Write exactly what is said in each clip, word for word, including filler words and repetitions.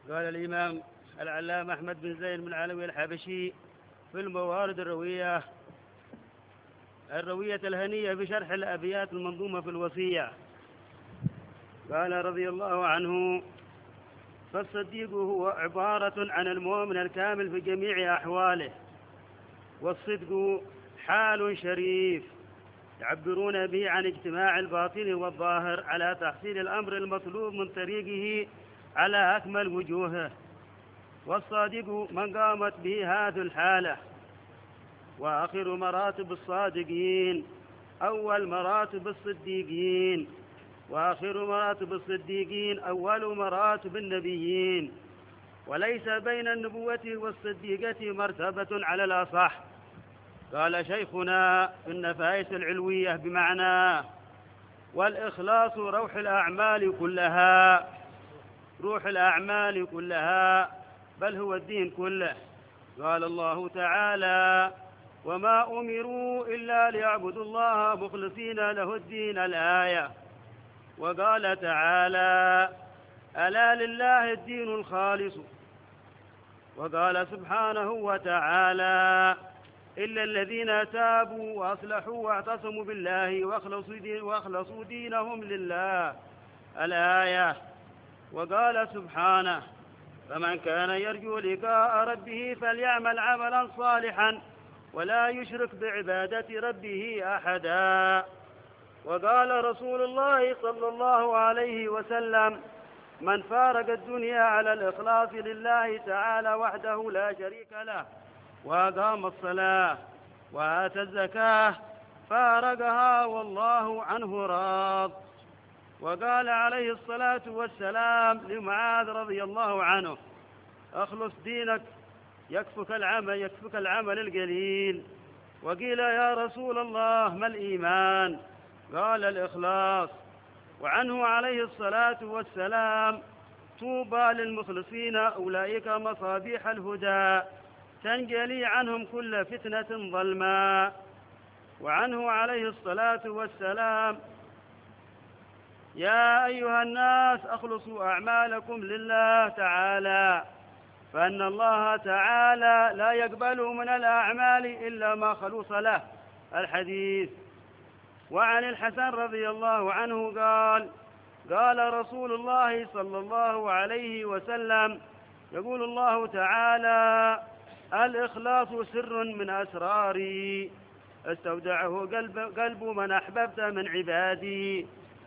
قال الإمام العلامة أحمد بن زين بن علوي الحبشي في الموارد الروية الروية الهنية بشرح الأبيات المنظومة في الوصية، قال رضي الله عنه: فالصديق هو عبارة عن المؤمن الكامل في جميع أحواله، والصدق حال شريف يعبرون به عن اجتماع الباطن والظاهر على تحصيل الأمر المطلوب من طريقه على أكمل وجوهه. والصادق من قامت به هذه الحالة، وآخر مراتب الصادقين أول مراتب الصديقين، وآخر مراتب الصديقين أول مراتب النبيين، وليس بين النبوة والصديقة مرتبة على الأصح. قال شيخنا في النفائس العلوية بمعنى: والإخلاص روح الأعمال كلها، روح الأعمال كلها، بل هو الدين كله. قال الله تعالى: وما أمروا إلا ليعبدوا الله مخلصين له الدين، الآية. وقال تعالى: ألا لله الدين الخالص. وقال سبحانه وتعالى: إلا الذين تابوا وأصلحوا واعتصموا بالله واخلصوا دينهم لله، الآية. وقال سبحانه: فمن كان يرجو لقاء ربه فليعمل عملا صالحا ولا يشرك بعبادة ربه أحدا. وقال رسول الله صلى الله عليه وسلم: من فارق الدنيا على الإخلاص لله تعالى وحده لا شريك له وأقام الصلاة وآتى الزكاة فارقها والله عنه راض. وقال عليه الصلاة والسلام لمعاذ رضي الله عنه: أخلص دينك يكفك العمل يكفك العمل القليل. وقيل: يا رسول الله ما الإيمان؟ قال: الإخلاص. وعنه عليه الصلاة والسلام: طوبى للمخلصين أولئك مصابيح الهدى تنجلي عنهم كل فتنة ظلما. وعنه عليه الصلاة والسلام: يا أيها الناس أخلصوا أعمالكم لله تعالى، فإن الله تعالى لا يقبل من الأعمال إلا ما خلص له، الحديث. وعن الحسن رضي الله عنه قال: قال رسول الله صلى الله عليه وسلم: يقول الله تعالى: الإخلاص سر من أسراري استودعه قلب, قلب من أحببت من عبادي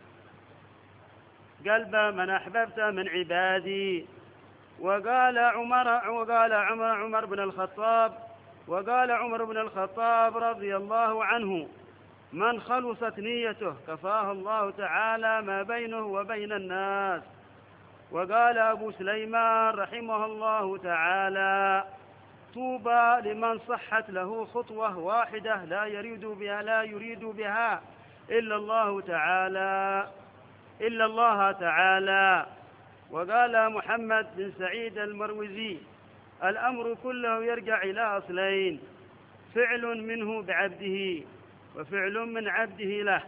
قلب من أحببت من عبادي. وقال عمر وقال عمر عمر بن الخطاب وقال عمر بن الخطاب رضي الله عنه: من خلصت نيته كفاه الله تعالى ما بينه وبين الناس. وقال أبو سليمان رحمه الله تعالى: طوبى لمن صحت له خطوة واحدة لا يريد بها لا يريد بها إلا الله تعالى إلا الله تعالى. وقال محمد بن سعيد المروزي: الأمر كله يرجع إلى أصلين: فعل منه بعبده وفعل من عبده له،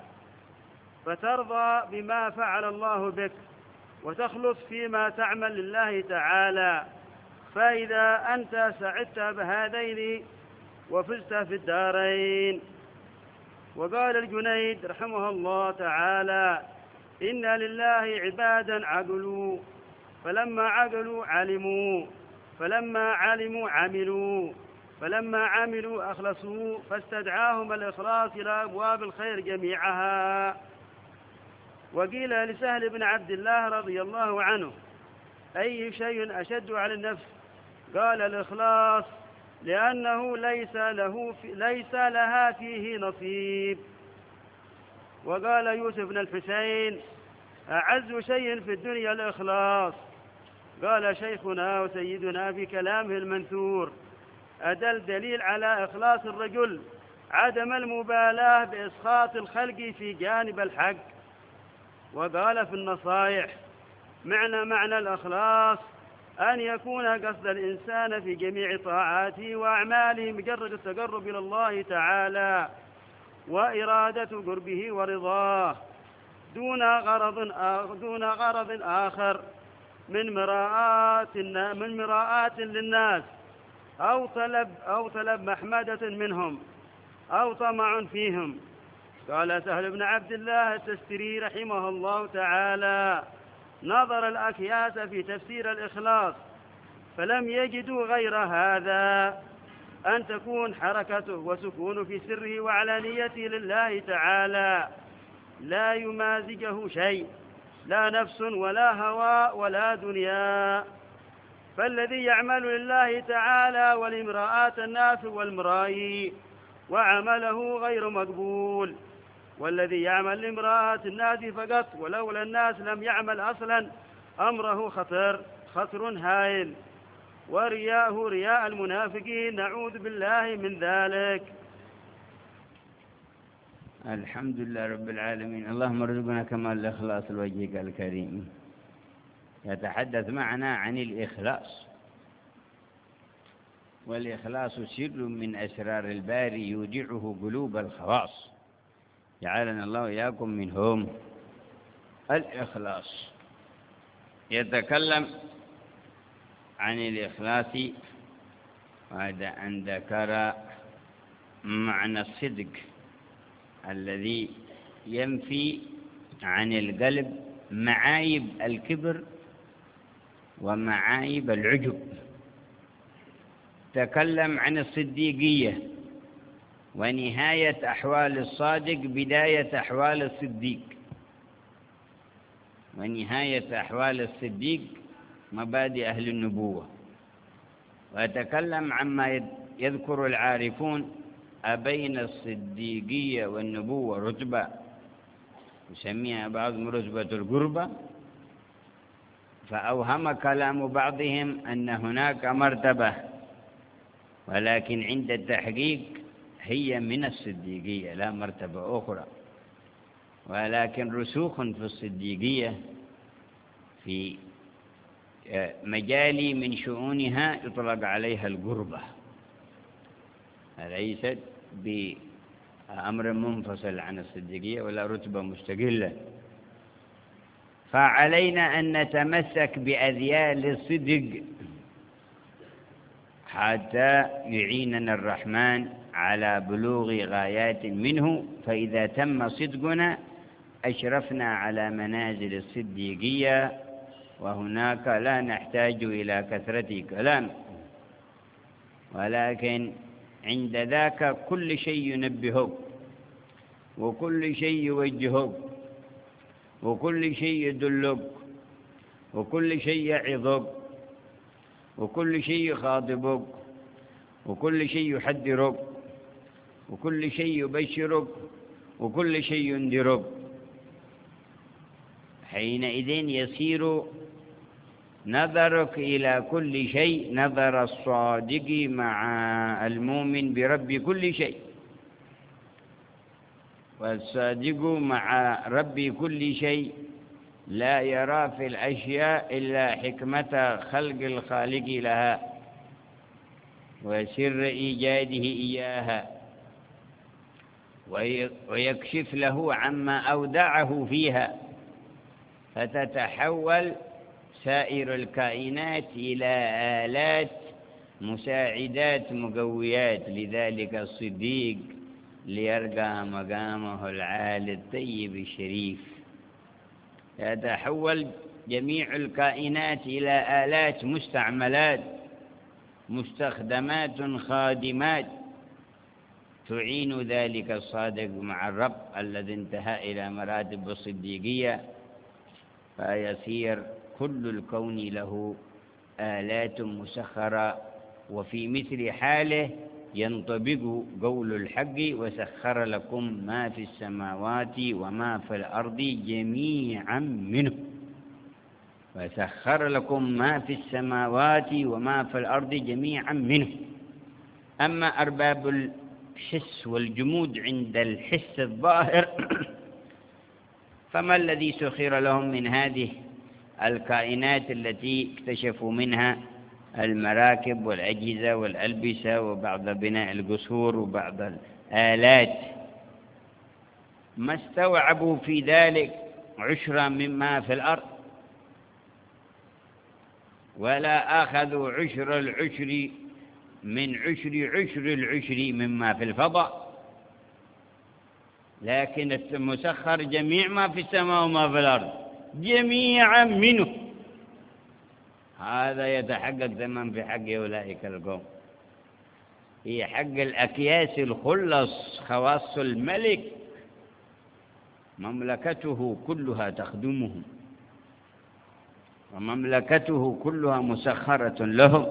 فترضى بما فعل الله بك وتخلص فيما تعمل لله تعالى، فإذا أنت سعدت بهذين وفزت في الدارين. وقال الجنيد رحمه الله تعالى: إن لله عبادا عقلوا، فلما عقلوا علموا، فلما علموا عملوا، فلما عملوا أخلصوا، فاستدعاهم الإخلاص إلى أبواب الخير جميعها. وقيل لسهل بن عبد الله رضي الله عنه: أي شيء أشد على النفس؟ قال: الإخلاص، لأنه ليس له في ليس لها فيه نصيب. وقال يوسف بن الحسين: أعز شيء في الدنيا الإخلاص. قال شيخنا وسيدنا في كلامه المنثور: أدل دليل على إخلاص الرجل عدم المبالاة بإسخاط الخلق في جانب الحق. وقال في النصائح: معنى معنى الإخلاص أن يكون قصد الإنسان في جميع طاعاته وأعماله مجرد التقرب إلى الله تعالى وإرادة قربه ورضاه دون غرض آخر, دون غرض آخر من مراءات من مراءات للناس أو طلب أو طلب محمدة منهم أو طمع فيهم. قال سهل بن عبد الله التستري رحمه الله تعالى: نظر الأكياس في تفسير الإخلاص فلم يجدوا غير هذا، أن تكون حركته وسكونه في سره وعلانيته لله تعالى، لا يمازجه شيء، لا نفس ولا هوى ولا دنيا. فالذي يعمل لله تعالى ولامرآت الناس والمرائي وعمله غير مقبول، والذي يعمل لامرآت الناس فقط ولولا الناس لم يعمل أصلا أمره خطر خطر هائل، ورياءه رياء المنافقين، نعوذ بالله من ذلك. الحمد لله رب العالمين. اللهم ارزقنا كمال الإخلاص لوجهك الكريم. يتحدث معنا عن الإخلاص، والإخلاص سر من أسرار الباري يودعه قلوب الخواص، جعلنا الله إياكم منهم. الإخلاص يتكلم عن الإخلاص بعد أن ذكر معنى الصدق الذي ينفي عن القلب معايب الكبر ومعايب العجب. تكلم عن الصديقية ونهاية أحوال الصادق، بداية أحوال الصديق، ونهاية أحوال الصديق مبادئ أهل النبوة. ويتكلم عما يذكر العارفون أبين الصديقية والنبوة رتبة يسميها بعضهم رتبة القربة، فأوهم كلام بعضهم أن هناك مرتبة، ولكن عند التحقيق هي من الصديقية لا مرتبة أخرى، ولكن رسوخ في الصديقية في مجال من شؤونها يطلق عليها القربة، ليست بأمر منفصل عن الصديقية ولا رتبة مستقلة. فعلينا أن نتمسك بأذيال الصدق حتى يعيننا الرحمن على بلوغ غايات منه، فإذا تم صدقنا أشرفنا على منازل الصديقية، وهناك لا نحتاج إلى كثرة كلام، ولكن عند ذاك كل شيء ينبهك وكل شيء يوجهك وكل شيء يدلك وكل شيء يعظك وكل شيء يخاطبك وكل شيء يحذرك وكل شيء يبشرك وكل شيء ينذرك. حينئذ يصير نظرك إلى كل شيء نظر الصادق مع المؤمن برب كل شيء، والصادق مع رب كل شيء لا يرى في الأشياء إلا حكمة خلق الخالق لها وسر إيجاده إياها، ويكشف له عما أودعه فيها، فتتحول سائر الكائنات إلى آلات مساعدات مقويات لذلك الصديق ليرقى مقامه العالي الطيب الشريف. يتحول جميع الكائنات إلى آلات مستعملات مستخدمات خادمات تعين ذلك الصادق مع الرب الذي انتهى إلى مراتب الصديقية، فيصير كل الكون له آلات مسخرة. وفي مثل حاله ينطبق قول الحق: وسخر لكم ما في السماوات وما في الأرض جميعا منه. وسخر لكم ما في السماوات وما في الأرض جميعا منه. أما أرباب الحس والجمود عند الحس الظاهر فما الذي سخر لهم من هذه الكائنات التي اكتشفوا منها المراكب والأجهزة والألبسة وبعض بناء القصور وبعض الآلات؟ ما استوعبوا في ذلك عشرا مما في الأرض. ولا أخذوا عشر العشر من عشر عشر العشر مما في الفضاء، لكن مسخر جميع ما في السماء وما في الأرض جميعا منه. هذا يتحقق تمام في حق أولئك القوم، في حق الأكياس الخلص خواص الملك، مملكته كلها تخدمهم ومملكته كلها مسخرة لهم.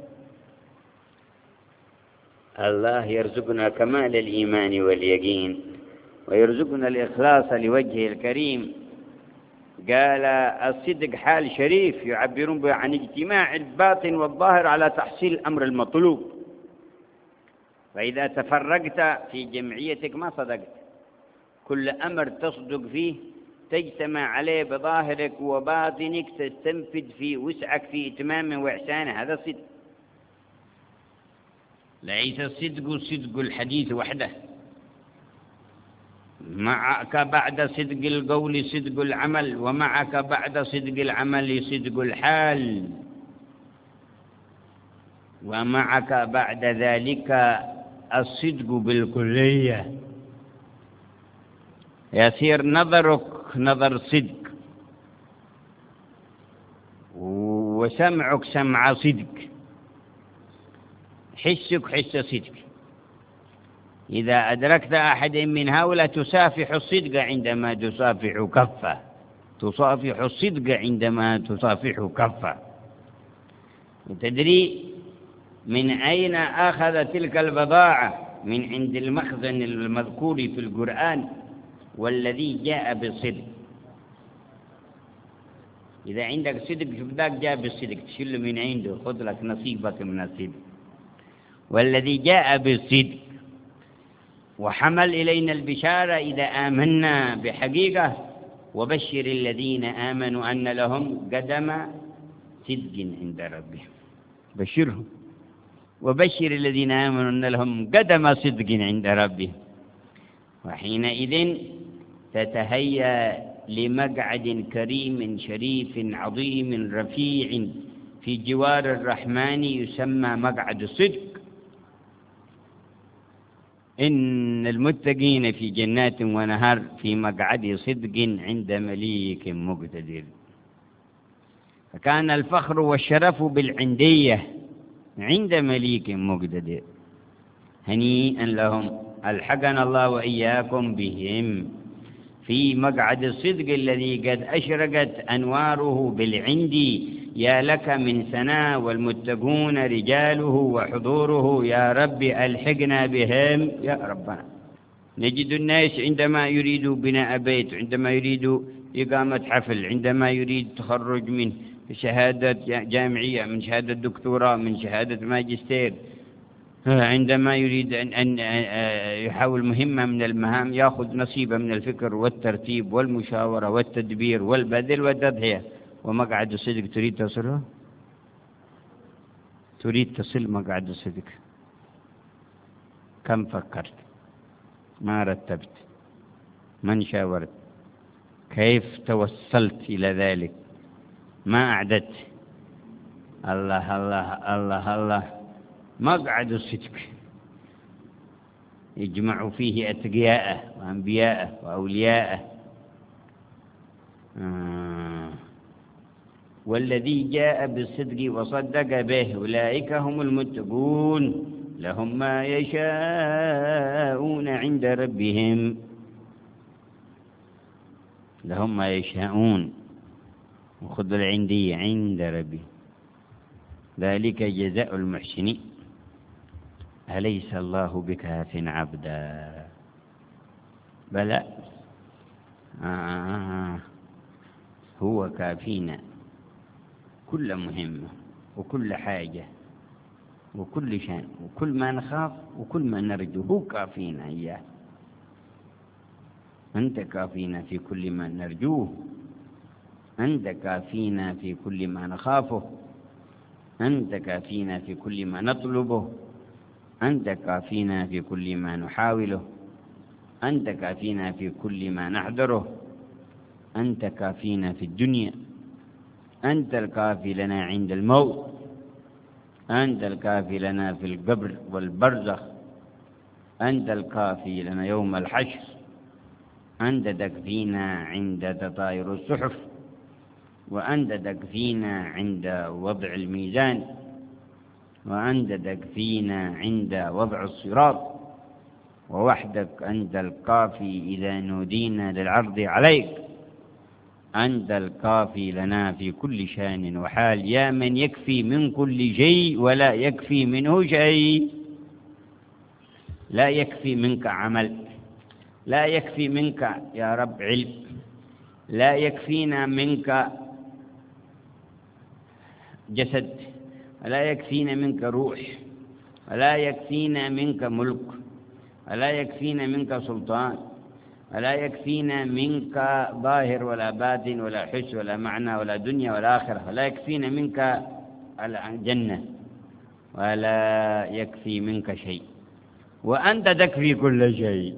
الله يرزقنا كمال الإيمان واليقين ويرزقنا الإخلاص لوجهه الكريم. قال الصدق حال شريف يعبرون به عن اجتماع الباطن والظاهر على تحصيل الأمر المطلوب، فإذا تفرقت في جمعيتك ما صدقت. كل أمر تصدق فيه تجتمع عليه بظاهرك وباطنك، تستنفذ في وسعك في إتمام وإحسان، هذا الصدق. ليس الصدق صدق الحديث وحده، معك بعد صدق القول صدق العمل، ومعك بعد صدق العمل صدق الحال، ومعك بعد ذلك الصدق بالكلية. يصير نظرك نظر صدق، وسمعك سمع صدق، حسك حس صدق. إذا أدركت أحد من هؤلاء تصافح الصدق عندما تصافح كفه، تصافح الصدق عندما تصافح كفه. وتدري من أين أخذ تلك البضاعة؟ من عند المخزن المذكور في القرآن، والذي جاء بالصدق. إذا عندك صدق شوف ذاك جاء بالصدق، تشيل من عنده، خذ لك نصيبك من الصدق. والذي جاء بالصدق وحمل إلينا البشارة إذا آمنا بحقيقة، وبشر الذين آمنوا أن لهم قدم صدق عند ربهم. بشرهم وبشر الذين آمنوا أن لهم قدم صدق عند ربهم. وحينئذ تتهيأ لمقعد كريم شريف عظيم رفيع في جوار الرحمن يسمى مقعد الصدق. إن المتقين في جنات ونهر في مقعد صدق عند مليك مقتدر. فكان الفخر والشرف بالعندية عند مليك مقتدر. هنيئا لهم، ألحقنا الله وإياكم بهم في مقعد الصدق الذي قد أشرقت أنواره بالعندي. يا لك من سناء، والمتقون رجاله وحضوره. يا رب ألحقنا بهم يا ربنا. نجد الناس عندما يريدوا بناء بيت، عندما يريدوا إقامة حفل، عندما يريد تخرج من شهادة جامعية، من شهادة دكتوراه، من شهادة ماجستير، عندما يريد أن يحاول مهمة من المهام، يأخذ نصيبه من الفكر والترتيب والمشاورة والتدبير والبذل والتضحية. ومقعد الصدق تريد تصله؟ تريد تصل مقعد الصدق؟ كم فكرت؟ ما رتبت؟ من شاورت؟ كيف توصلت إلى ذلك؟ ما أعددت؟ الله الله الله الله. مقعد الصدق يجمع فيه أتقياءه وأنبياءه وأولياءه. آه. والذي جاء بالصدق وصدق به أولئك هم المتقون، لهم ما يشاءون عند ربهم. لهم ما يشاءون، وخذ العندي عند ربي، ذلك جزاء المحسنين. أليس الله بكاف عبدا؟ بلى، آه هو كافينا كل مهمة وكل حاجة وكل شيء، وكل ما نخاف وكل ما نرجو هو كافينا إياه. أنت كافينا في كل ما نرجوه، أنت كافينا في كل ما نخافه، أنت كافينا في كل ما نطلبه، أنت كافينا في كل ما نحاوله، أنت كافينا في كل ما نحذره، أنت كافينا في الدنيا، أنت الكافي لنا عند الموت، أنت الكافي لنا في القبر والبرزخ، أنت الكافي لنا يوم الحشر، أنت تكفينا عند تطاير الصحف، وأنت تكفينا عند وضع الميزان، وأنت تكفينا عند وضع الصراط، ووحدك أنت الكافي إذا نودينا للعرض عليك، أنت الكافي لنا في كل شان وحال، يا من يكفي من كل شيء ولا يكفي منه شيء. لا يكفي منك عمل، لا يكفي منك يا رب علم، لا يكفينا منك جسد، ولا يكفينا منك روح، ولا يكفينا منك ملك، ولا يكفينا منك سلطان، ولا يكفينا منك ظاهر ولا باطن ولا حس ولا معنى ولا دنيا ولا آخرة، ولا يكفينا منك الجنة، ولا يكفي منك شيء، وأنت تكفي كل شيء.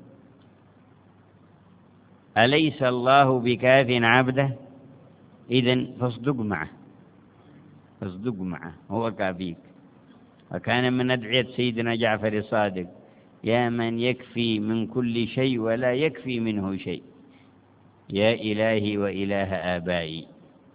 أليس الله بكاف عبده؟ إذن فاصدق معه، فاصدق معه، هو كافيك. وكان من أدعية سيدنا جعفر الصادق: يا من يكفي من كل شيء ولا يكفي منه شيء، يا إلهي وإله آبائي.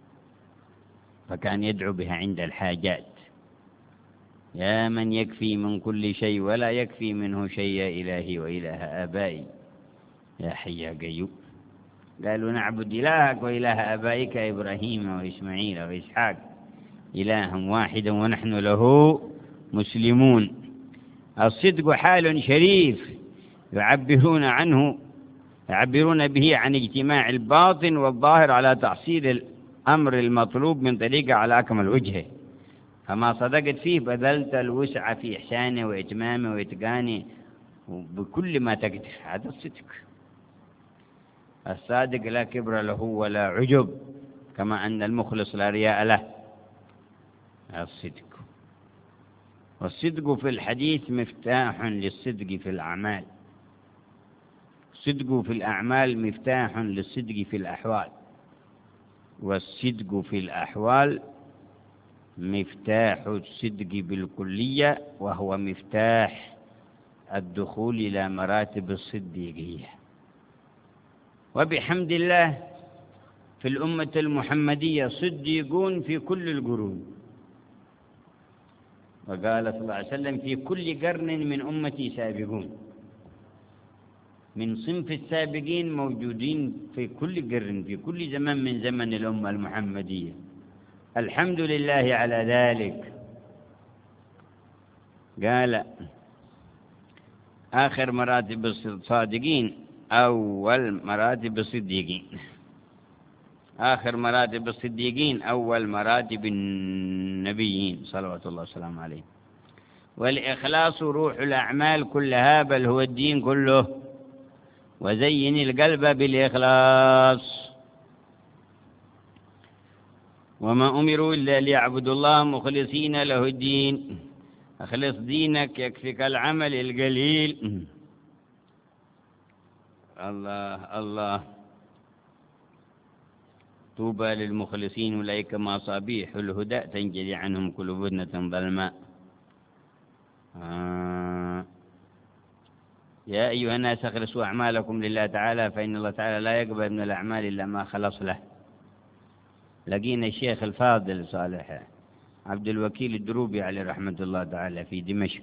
فكان يدعو بها عند الحاجات: يا من يكفي من كل شيء ولا يكفي منه شيء، يا إلهي وإله آبائي، يا حي يا قيوم. قالوا: نعبد إلهك وإله آبائك إبراهيم وإسماعيل وإسحاق إلها واحدا ونحن له مسلمون. الصدق حال شريف يعبرون عنه يعبرون به عن اجتماع الباطن والظاهر على تحصيل الأمر المطلوب من طريقة على أكمل وجهه. فما صدقت فيه بذلت الوسع في إحسانه وإتمامه وإتقانه بكل ما تقدر. هذا الصدق. الصادق لا كبر له ولا عجب، كما أن المخلص لا رياء له. الصدق. والصدق في الحديث مفتاح للصدق في الأعمال. الصدق في الأعمال مفتاح للصدق في الأحوال، والصدق في الأحوال مفتاح الصدق بالكلية، وهو مفتاح الدخول إلى مراتب الصديقية. وبحمد الله في الأمة المحمدية صديقون في كل القرون. وقال صلى الله عليه وسلم: في كل قرن من أمتي سابقون. من صنف السابقين موجودين في كل قرن، في كل زمن من زمن الأمة المحمدية. الحمد لله على ذلك. قال: آخر مراتب الصادقين أول مراتب الصديقين، آخر مراتب الصديقين أول مراتب النبيين صلوات الله وسلامه عليه. والإخلاص روح الأعمال كلها، بل هو الدين كله. وزين القلب بالإخلاص. وما أمروا إلا ليعبدوا الله مخلصين له الدين. أخلص دينك يكفيك العمل القليل. الله الله. طوبى للمخلصين أولئك مصابيح الهدى تنجلي عنهم كل بدنة ظلماء. آه. يا أيها الناس اخلصوا أعمالكم لله تعالى، فإن الله تعالى لا يقبل من الأعمال إلا ما خلص له. لقينا الشيخ الفاضل صالح عبد الوكيل الدروبي عليه رحمة الله تعالى في دمشق.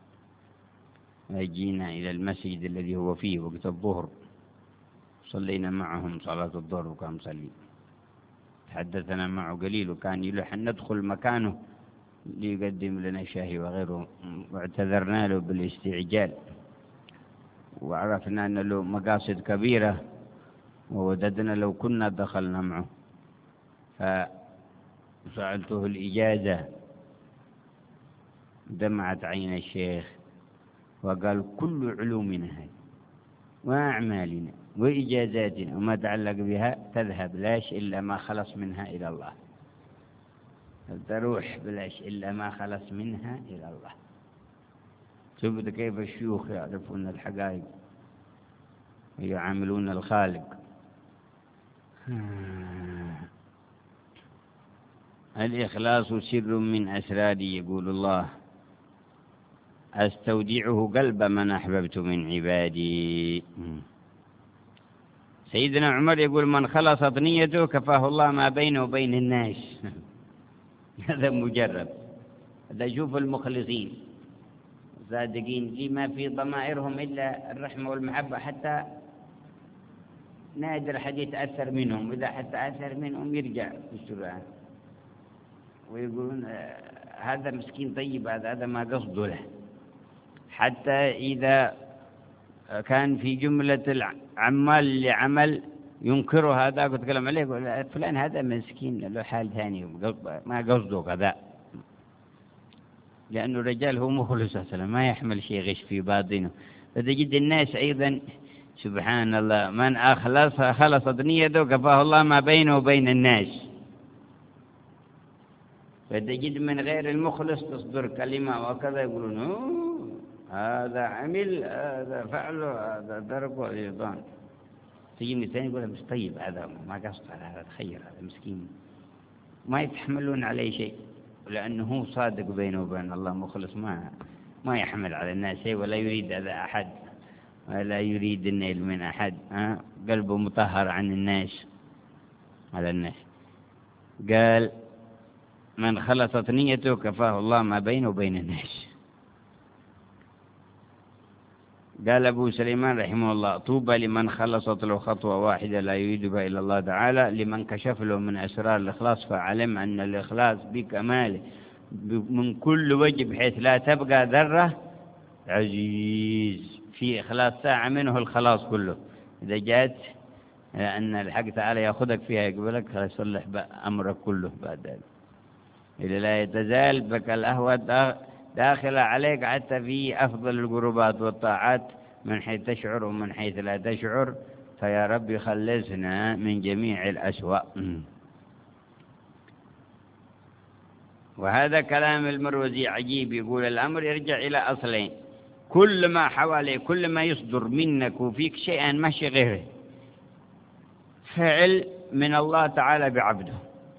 جينا إلى المسجد الذي هو فيه وقت الظهر، صلينا معهم صلاة الظهر وكان مصلي. تحدثنا معه قليل، وكان يلح أن ندخل مكانه ليقدم لنا شاهي وغيره، واعتذرنا له بالاستعجال، وعرفنا أن له مقاصد كبيرة، ووددنا لو كنا دخلنا معه. فسألته الإجازة، دمعت عين الشيخ وقال: كل علومنا هذه وأعمالنا وإجازاتنا وما تعلق بها تذهب لاش إلا ما خلص منها إلى الله. تروح بلاش إلا ما خلص منها إلى الله. شوفوا كيف الشيوخ يعرفون الحقائق ويعاملون الخالق. الإخلاص سر من أسراري يقول الله، أستودعه قلب من أحببت من عبادي. سيدنا عمر يقول من خلصت نيته كفاه الله ما بينه وبين الناس. هذا مجرب، هذا شوف المخلصين صادقين في ما في ضمائرهم إلا الرحمة والمحبة، حتى نادر حد يتأثر منهم، إذا حتى أثر منهم يرجع بسرعة ويقولون هذا مسكين طيب، هذا هذا ما قصده له. حتى إذا كان في جملة العمال لعمل ينكره هذا ويتكلم عليه يقول فلان هذا مسكين له حال ثاني ما قصده كذا، لأنه الرجال هو مخلص أصلا ما يحمل شيء غش في باطنه. فتجد الناس أيضا سبحان الله من أخلص خلصت نيته كفاه الله ما بينه وبين الناس. فتجد من غير المخلص تصدر كلمة وكذا يقولون هذا عمل هذا فعله هذا درك أيضا. تجي من الثاني يقول مش طيب هذا ما قصد هذا تخير هذا مسكين، ما يتحملون عليه شيء لأنه هو صادق بينه وبين الله مخلص، ما ما يحمل على الناس شيء ولا يريد هذا أحد ولا يريد النيل من أحد. ها قلبه مطهر عن الناس على الناس. قال من خلصت نيته كفاه الله ما بينه وبين الناس. قال أبو سليمان رحمه الله طوبى لمن خلصت له خطوة واحدة لا يريد بها إلا الله تعالى، لمن كشف له من أسرار الإخلاص فعلم أن الإخلاص بكماله من كل وجه بحيث لا تبقى ذرة عزيز في إخلاص ساعة منه الخلاص كله. إذا جاءت أن الحق تعالى يأخذك فيها يقبلك خلاص يصلح أمرك كله بعد ذلك. إذا لا يتزال بك الأهوى داخلة عليك حتى في أفضل القربات والطاعات من حيث تشعر ومن حيث لا تشعر. فيا رب خلصنا من جميع الأسوأ. وهذا كلام المروزي عجيب، يقول الأمر يرجع إلى أصلين، كل ما حواليك كل ما يصدر منك وفيك شيئا ماشي غيره فعل من الله تعالى بعبده،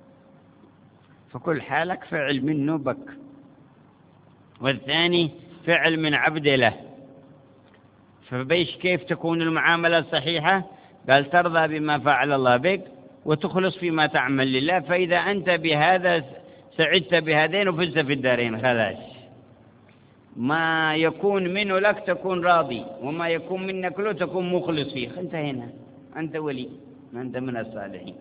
فكل حالك فعل منه بك. والثاني فعل من عبد له، فبيش كيف تكون المعاملة الصحيحة؟ قال ترضى بما فعل الله بك وتخلص فيما تعمل لله، فإذا أنت بهذا سعدت بهذين وفزت في الدارين خلاص. ما يكون منه لك تكون راضي وما يكون منك له تكون مخلص فيه، أنت هنا أنت ولي، أنت من الصالحين.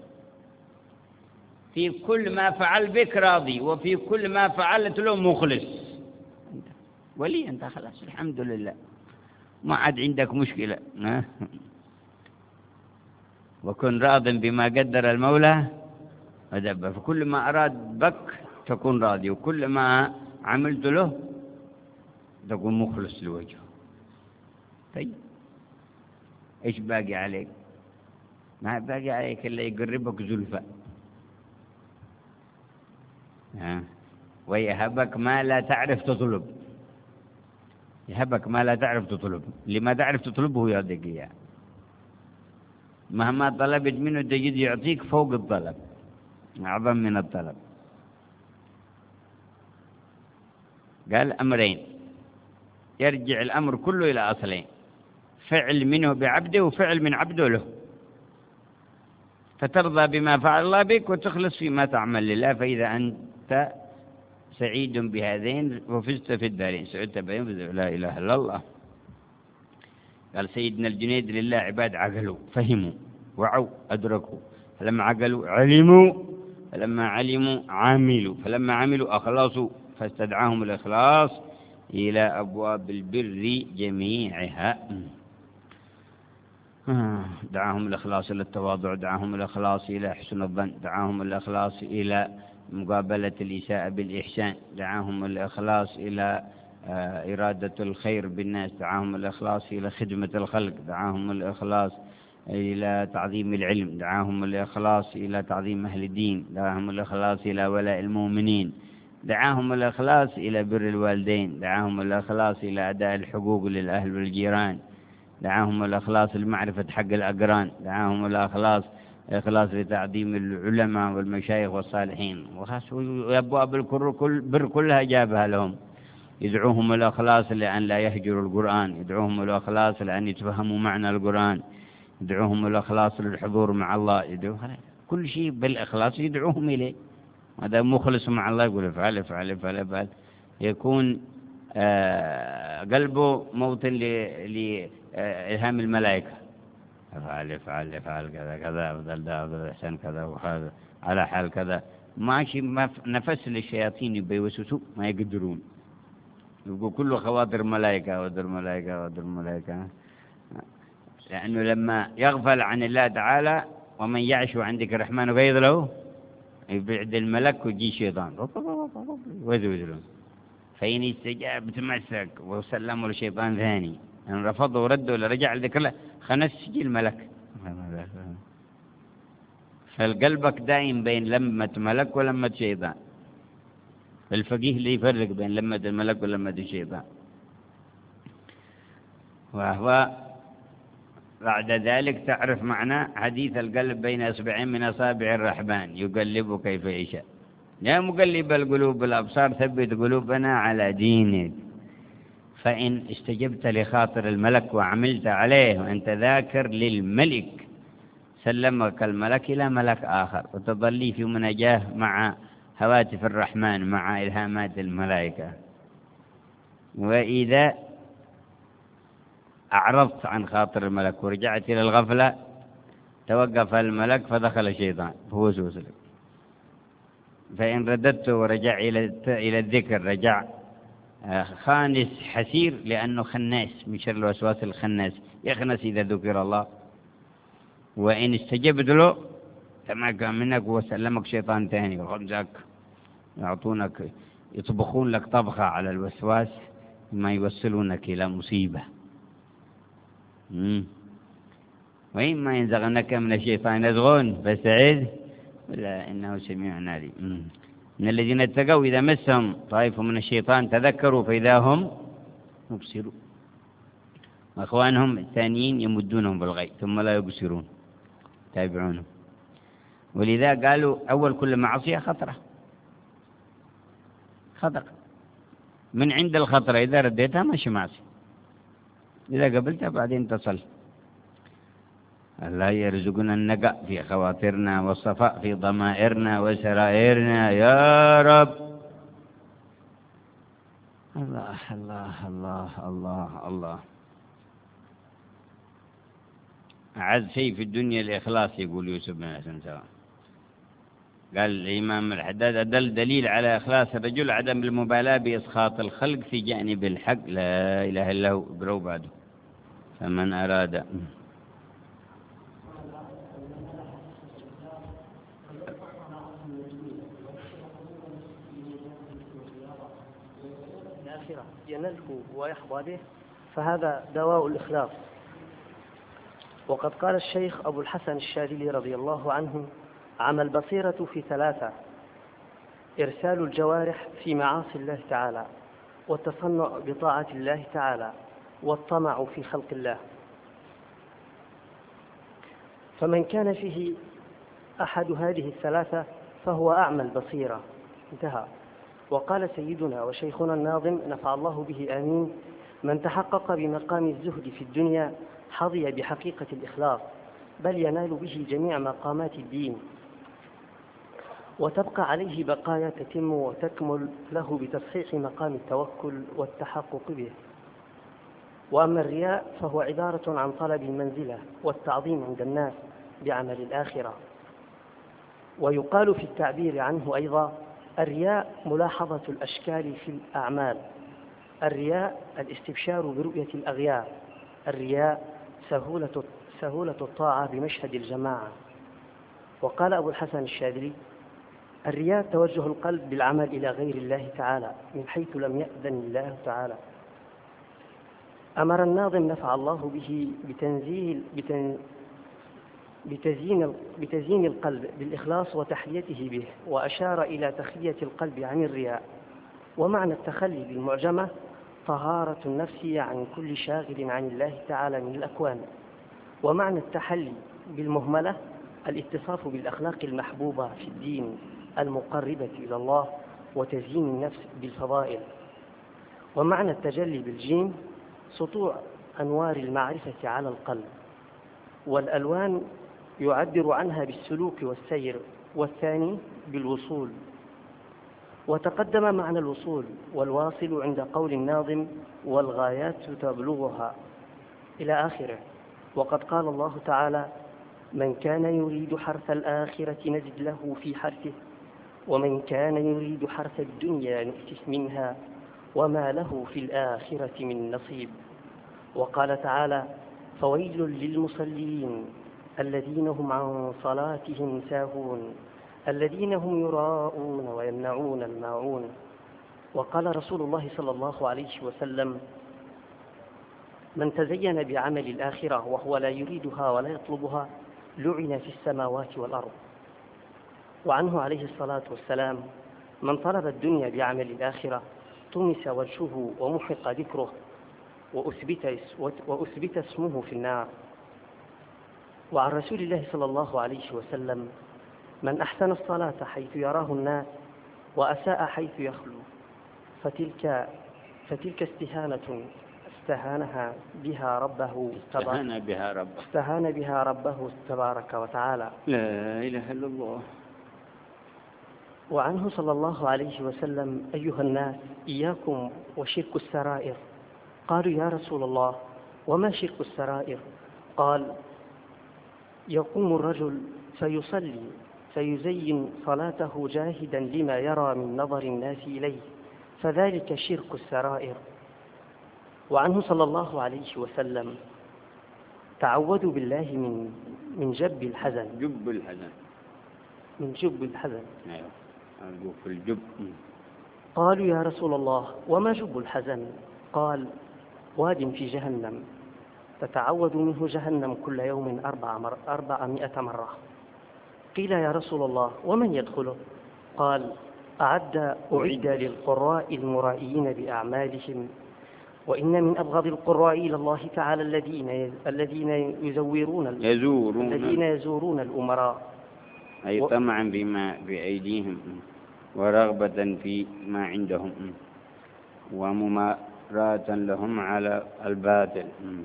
في كل ما فعل بك راضي وفي كل ما فعلت له مخلص، أنت ولي أنت خلاص الحمد لله ما عاد عندك مشكلة. وكن راض بما قدر المولى ودبر، فكل ما أراد بك تكون راضي وكل ما عملت له تكون مخلص لوجهه. طيب إيش باقي عليك؟ ما باقي عليك إلا يقربك زلفى ويهبك ما لا تعرف تطلب. يهبك ما لا تعرف تطلب، اللي ما تعرف تطلبه يعطيك إياه، مهما طلبت منه تجد يعطيك فوق الطلب أعظم من الطلب. قال أمرين يرجع الأمر كله إلى أصلين، فعل منه بعبده وفعل من عبده له. فترضى بما فعل الله بك وتخلص فيما تعمل لله، فإذا أنت سعيد بهذين وفزت في الدارين، سعدت بهم لا إله إلا الله. قال سيدنا الجنيد لله عباد عقلوا فهموا وعوا أدركوا، فلما عقلوا علموا، فلما علموا عملوا، فلما عملوا أخلصوا، فاستدعاهم الإخلاص إلى أبواب البر جميعها. دعاهم الإخلاص إلى التواضع، دعاهم الإخلاص إلى حسن الظن، دعاهم الإخلاص إلى مقابلة الإساءة بالإحسان، دعاهم الإخلاص إلى إرادة الخير بالناس، دعاهم الإخلاص إلى خدمة الخلق، دعاهم الإخلاص إلى تعظيم العلم، دعاهم الإخلاص إلى تعظيم أهل الدين، دعاهم الإخلاص إلى ولاء المؤمنين، دعاهم الإخلاص إلى بر الوالدين، دعاهم الإخلاص إلى أداء الحقوق للأهل والجيران، دعاهم الإخلاص لمعرفة حق الأقران، دعاهم الإخلاص إخلاص لتعظيم العلماء والمشايخ والصالحين، وأبواب البر كلها جابها لهم. يدعوهم الأخلاص لأن لا يهجروا القرآن، يدعوهم الأخلاص لأن يتفهموا معنى القرآن، يدعوهم الأخلاص للحضور مع الله، يدعوهم كل شيء بالإخلاص يدعوهم إليه. هذا مخلص مع الله يقول افعل افعل افعل افعل، يكون آه قلبه موطن لإلهام الملائكة، افعل افعل افعل كذا كذا أفضل ده أفضل أحسن كذا وهذا على حال كذا. ماشي نفس للشياطين يبيوسوسوا ما يقدرون، يبقوا كله خواطر ملائكة ودر ملائكة ودر ملائكة، لأنه لما يغفل عن الله تعالى ومن يعش عن ذكر الرحمن وغيظ له يبعد الملك ويجي شيطان وذوذلون، فإن استجاب تمسك وسلموا لشيطان ثاني أن رفضوا وردوا لرجع لذكر الله خنس يجي الملك. فالقلبك دائم بين لمة ملك ولمة شيطان، الفقيه اللي يفرق بين لمة الملك ولمة الشيطان. وهو بعد ذلك تعرف معنى حديث القلب بين أصبعين من أصابع الرحمن يقلب كيف يشاء. يا مقلب القلوب الأبصار ثبت قلوبنا على دينك. فإن استجبت لخاطر الملك وعملت عليه وأنت ذاكر للملك سلمك الملك إلى ملك آخر وتظلي في مناجاة مع هواتف الرحمن مع إلهامات الملائكة. وإذا أعرضت عن خاطر الملك ورجعت إلى الغفلة توقف الملك فدخل الشيطان هو سوسك. فإن رددت ورجع إلى الذكر رجع خانس حسير لأنه خناس من شر الوسواس الخناس، يخنس إذا ذكر الله. وإن استجبت له تمكن منك وسلمك شيطان ثاني وخمزك يعطونك يطبخون لك طبخة على الوسواس ما يوصلونك إلى مصيبة. مم. وإما ينزغنك من الشيطان نزغون فاستعذ بالله إنه سميع عليم. من الذين اتقوا إذا مسهم طائف من الشيطان تذكروا فإذا هم مبصرون، وأخوانهم الثانيين يمدونهم بالغي ثم لا يبصرون تابعونهم. ولذا قالوا أول كل معصية خطرة، خطر من عند الخطرة إذا رديتها ماشي معصية، إذا قبلتها بعدين تصل. الله يرزقنا النقاء في خواطرنا والصفاء في ضمائرنا وسرائرنا يا رب. الله الله الله الله الله. أعز شيء في الدنيا الإخلاص يقول يوسف بن حسن سواء. قال الإمام الحداد أدل دليل على إخلاص الرجل عدم المبالاة بإسخاط الخلق في جانب الحق لا إله إلا هو برو بعده. فمن أراد ينله ويحظى به فهذا دواء الإخلاص. وقد قال الشيخ أبو الحسن الشاذلي رضي الله عنه: عمى البصيرة في ثلاثة: إرسال الجوارح في معاصي الله تعالى، والتصنع بطاعة الله تعالى، والطمع في خلق الله. فمن كان فيه أحد هذه الثلاثة فهو أعمى البصيرة. انتهى. وقال سيدنا وشيخنا الناظم نفع الله به آمين: من تحقق بمقام الزهد في الدنيا حظي بحقيقة الإخلاص، بل ينال به جميع مقامات الدين، وتبقى عليه بقايا تتم وتكمل له بتصحيح مقام التوكل والتحقق به. وأما الرياء فهو عبارة عن طلب المنزلة والتعظيم عند الناس بعمل الآخرة. ويقال في التعبير عنه أيضا: الرياء ملاحظة الأشكال في الأعمال، الرياء الاستبشار برؤية الأغيار، الرياء سهولة, سهولة الطاعة بمشهد الجماعة. وقال أبو الحسن الشاذلي: الرياء توجه القلب بالعمل إلى غير الله تعالى من حيث لم يأذن الله تعالى. أمر الناظم نفع الله به بتنزيل بتن بتزيين, بتزيين القلب بالإخلاص وتحليته به، وأشار إلى تخلية القلب عن الرياء. ومعنى التخلي بالمعجمة طهارة النفس عن كل شاغل عن الله تعالى من الأكوان. ومعنى التحلي بالمهملة الاتصاف بالأخلاق المحبوبة في الدين المقربة إلى الله وتزيين النفس بالفضائل. ومعنى التجلي بالجيم سطوع أنوار المعرفة على القلب، والألوان يعبر عنها بالسلوك والسير، والثاني بالوصول. وتقدم معنى الوصول والواصل عند قول الناظم والغايات تبلغها إلى آخره. وقد قال الله تعالى: من كان يريد حرث الآخرة نزد له في حرثه ومن كان يريد حرث الدنيا نؤته منها وما له في الآخرة من نصيب. وقال تعالى: فويل للمصلين الذين هم عن صلاتهم ساهون الذين هم يراءون ويمنعون الماعون. وقال رسول الله صلى الله عليه وسلم: من تزين بعمل الآخرة وهو لا يريدها ولا يطلبها لعن في السماوات والأرض. وعنه عليه الصلاة والسلام: من طلب الدنيا بعمل الآخرة طمس وجهه ومحق ذكره وأثبت, وأثبت اسمه في النار. وعن رسول الله صلى الله عليه وسلم: من أحسن الصلاة حيث يراه الناس وأساء حيث يخلو فتلك, فتلك استهانة استهانها بها ربه استهان بها ربه استهان بها ربه تبارك وتعالى. لا إله إلا الله. وعنه صلى الله عليه وسلم: أيها الناس إياكم وشرك السرائر. قالوا: يا رسول الله وما شرك السرائر؟ قال: يقوم الرجل فيصلي فيزين صلاته جاهدا لما يرى من نظر الناس إليه فذلك شرك السرائر. وعنه صلى الله عليه وسلم: تعوذوا بالله من من جب الحزن. جب الحزن من جب الحزن. أيوه، أرجو في الجب. قالوا: يا رسول الله وما جب الحزن؟ قال: واد في جهنم تتعوذ منه جهنم كل يوم أربع مر... أربعمائة مرة. قيل: يا رسول الله ومن يدخله؟ قال: أعد أعد للقراء المرائيين بأعمالهم، وإن من أبغض القراء إلى الله تعالى الذين الذين يزورون يزورون الذين يزورون الأمراء، أي طمعا بما بأيديهم ورغبة في ما عندهم ومماراة لهم على الباطل.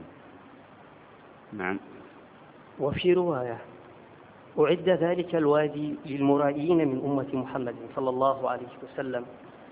نعم. وفي رواية: أعد ذلك الوادي للمرائين من أمة محمد صلى الله عليه وسلم،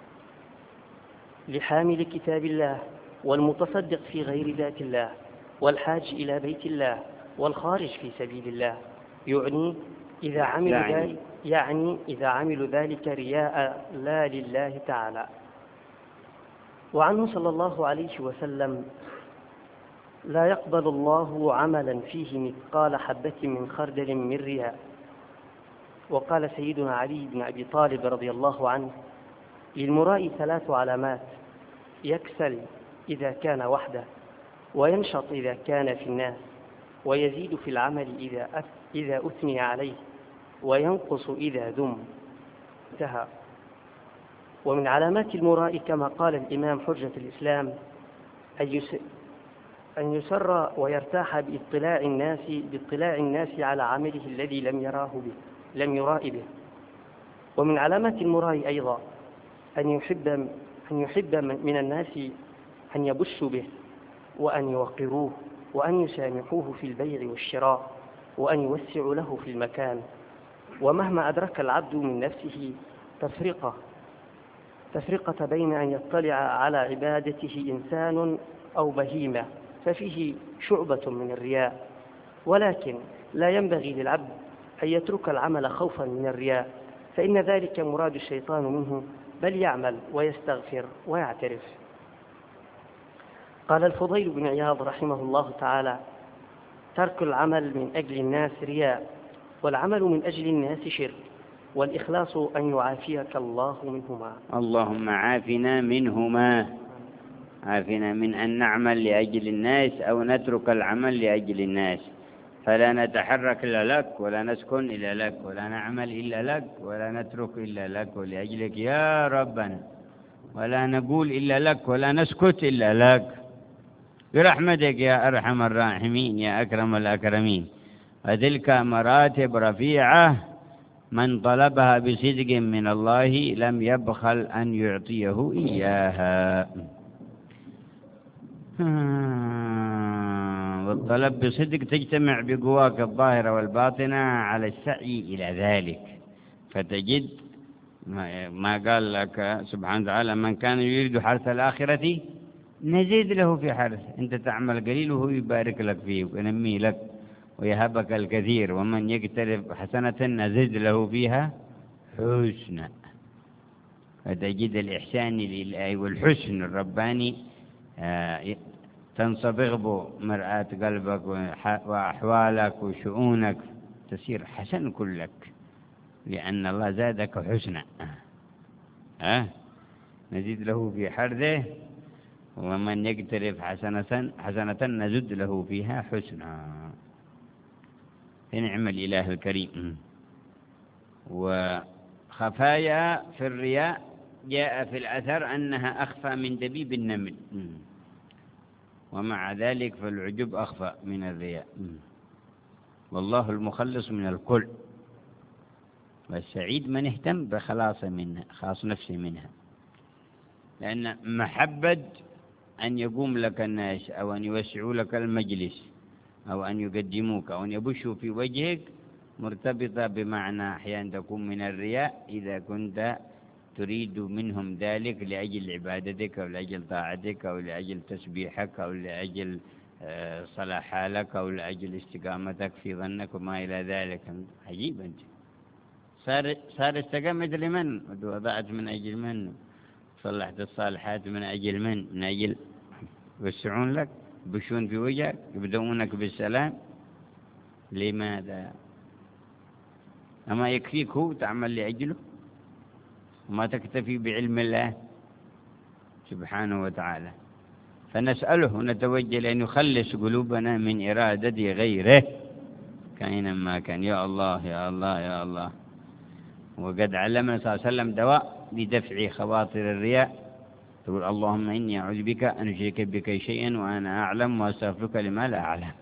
لحامل كتاب الله والمتصدق في غير ذات الله والحاج إلى بيت الله والخارج في سبيل الله، يعني إذا عملوا يعني. ذلك يعني إذا عملوا ذلك رياء لا لله تعالى. وعنه صلى الله عليه وسلم: لا يقبل الله عملا فيه مثقال حبة من خردل من رياء. وقال سيدنا علي بن أبي طالب رضي الله عنه: للمراء ثلاث علامات: يكسل إذا كان وحده، وينشط إذا كان في الناس، ويزيد في العمل إذا إذا أثني عليه، وينقص إذا ذم. انتهى. ومن علامات المراء كما قال الإمام حجة الإسلام أن يسر ويرتاح باطلاع الناس باطلاع الناس على عمله الذي لم يراه به لم يراء به. ومن علامات المراء أيضا أن يحب أن يحب من الناس أن يبشوا به وأن يوقروه وأن يسامحوه في البيع والشراء وأن يوسعوا له في المكان. ومهما أدرك العبد من نفسه تفرقة تفرقة بين أن يطلع على عبادته إنسان أو بهيمة ففيه شعبة من الرياء، ولكن لا ينبغي للعبد أن يترك العمل خوفا من الرياء، فإن ذلك مراد الشيطان منه، بل يعمل ويستغفر ويعترف. قال الفضيل بن عياض رحمه الله تعالى: ترك العمل من أجل الناس رياء، والعمل من أجل الناس شرك، والإخلاص أن يعافيك الله منهما. اللهم عافنا منهما، عافنا من أن نعمل لأجل الناس أو نترك العمل لأجل الناس، فلا نتحرك إلا لك ولا نسكن إلا لك ولا نعمل إلا لك ولا نترك إلا لك ولأجلك يا ربنا، ولا نقول إلا لك ولا نسكت إلا لك برحمتك يا أرحم الراحمين يا أكرم الأكرمين. وتلك مراتب رفيعة من طلبها بصدق من الله لم يبخل أن يعطيه إياها. والطلب بصدق تجتمع بقواك الظاهرة والباطنة على السعي إلى ذلك، فتجد ما قال لك سبحانه وتعالى: من كان يريد حرث الآخرة نزيد له في حرث. أنت تعمل قليل وهو يبارك لك فيه وينمي لك ويهبك الكثير. ومن يقترف حسنة نزيد له فيها حسنا. فتجد الإحسان لله والحسن الرباني تنصبغ به مرآة قلبك وأحوالك وشؤونك، تصير حسن كلك، لأن الله زادك حسنا. أه؟ نزيد له في حرثه. ومن يقترف حسنة حسنة نزد له فيها حسنا. فنعم الإله الكريم. وخفايا في الرياء جاء في الأثر أنها أخفى من دبيب النمل، ومع ذلك فالعجب أخفى من الرياء. والله المخلص من الكل، والسعيد من اهتم بخلاص منها، خاص نفسه منها. لأن محبة أن يقوم لك الناس أو أن يوسعوا لك المجلس أو أن يقدموك أو أن يبشوا في وجهك مرتبطة بمعنى أحيانا تكون من الرياء، إذا كنت تريد منهم ذلك لأجل عبادتك أو لأجل طاعتك أو لأجل تسبيحك أو لأجل صلاح حالك أو لأجل استقامتك في ظنك وما إلى ذلك. عجيب أنت. صار صار استقامت لمن؟ وضعت من أجل من؟ صلحت الصالحات من أجل من؟ من أجل يوسعون لك، يبشون في وجهك، يبدأونك بالسلام. لماذا؟ أما يكفيك هو تعمل لأجله وما تكتفي بعلم الله سبحانه وتعالى. فنسأله ونتوجه لأن يخلص قلوبنا من إرادة غيره كائنا ما كان. يا الله يا الله يا الله. وقد علمنا صلى الله عليه وسلم دواء بدفع خواطر الرياء. تقول: اللهم إني أعوذ بك أن أشرك بك شيئا وأنا أعلم وأستغفرك لما لا أعلم.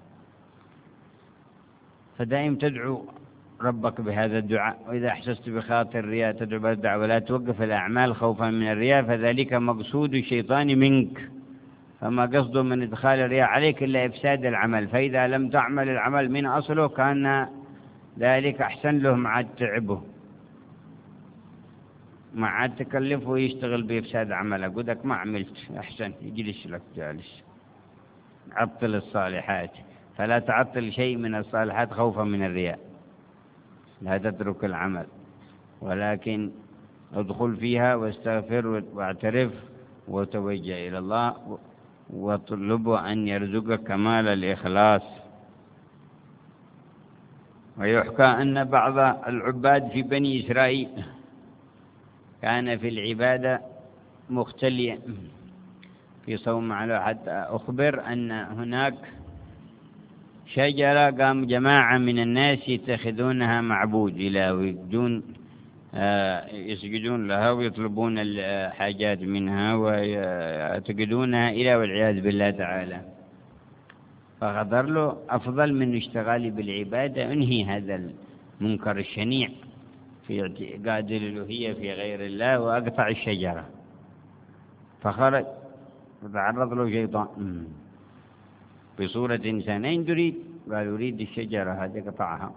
فدائم تدعو ربك بهذا الدعاء. وإذا أحسست بخاطر الرياء تدعو بالدعاء ولا توقف الأعمال خوفا من الرياء، فذلك مقصود الشيطان منك. فما قصده من إدخال الرياء عليك إلا إفساد العمل. فإذا لم تعمل العمل من أصله كان ذلك أحسن له مع تعبه، مع تكلفه يشتغل بإفساد عمله. قدك ما عملت أحسن يجلس لك جالس. عطل الصالحات، فلا تعطل شيء من الصالحات خوفا من الرياء. لا تترك العمل، ولكن ادخل فيها واستغفر واعترف وتوجه إلى الله واطلبه أن يرزقك كمال الإخلاص. ويحكى أن بعض العباد في بني إسرائيل كان في العبادة مختليا في صوم على. حتى أخبر أن هناك شجرة قام جماعة من الناس يتخذونها معبود إله ويسجدون يسجدون لها ويطلبون الحاجات منها ويعتقدونها إله والعياذ بالله تعالى. فغدر له أفضل من اشتغالي بالعبادة أنهي هذا المنكر الشنيع في اعتقاد الألوهية في غير الله وأقطع الشجرة. فخرج وتعرض له شيطان بصورة إنسانين تريد. قال: أريد الشجرة هذه قطعها.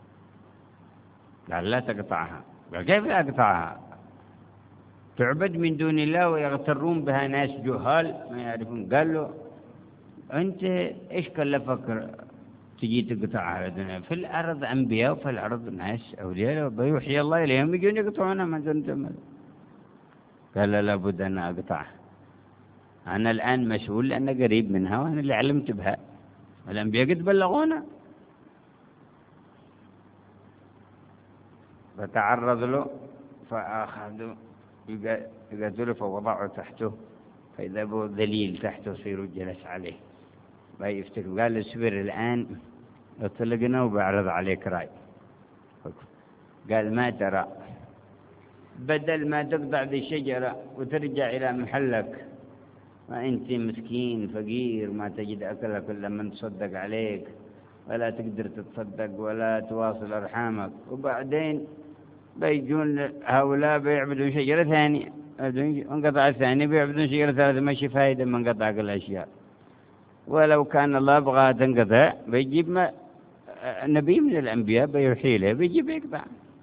قال: لا تقطعها. قال: كيف لا أقطعها؟ تعبد من دون الله ويغترون بها ناس جهال ما يعرفون. قال له: أنت إيش كلفك تجي تقطعها الدنيا؟ في الأرض أنبياء وفي الأرض ناس أولياء بيوحي الله إليهم يجون يقطعونها ما دون. قال: لابد أن أقطعها. أنا الآن مسؤول لأن قريب منها وأنا اللي علمت بها، والأنبياء قد بلغونا. فتعرض له فأخذوا يقتلوا فوضعوا تحته، فإذا هو ذليل تحته يصير جلس عليه فيفتكر. قال: اصبر الآن اطلقنا وبعرض عليك رأي. قال: ما ترى؟ بدل ما تقطع ذي الشجرة وترجع إلى محلك وأنت مسكين فقير ما تجد أكلك إلا من تصدق عليك ولا تقدر تتصدق ولا تواصل أرحامك، وبعدين بيجون هؤلاء بيعبدون شجرة ثانية، انقطع الثاني بيعبدون شجرة ثالثة، ماشي فايدة من قطع كل الأشياء. ولو كان الله يبغى تنقطع بيجيب ما نبي من الأنبياء بيوحي له بيجيب يقطع.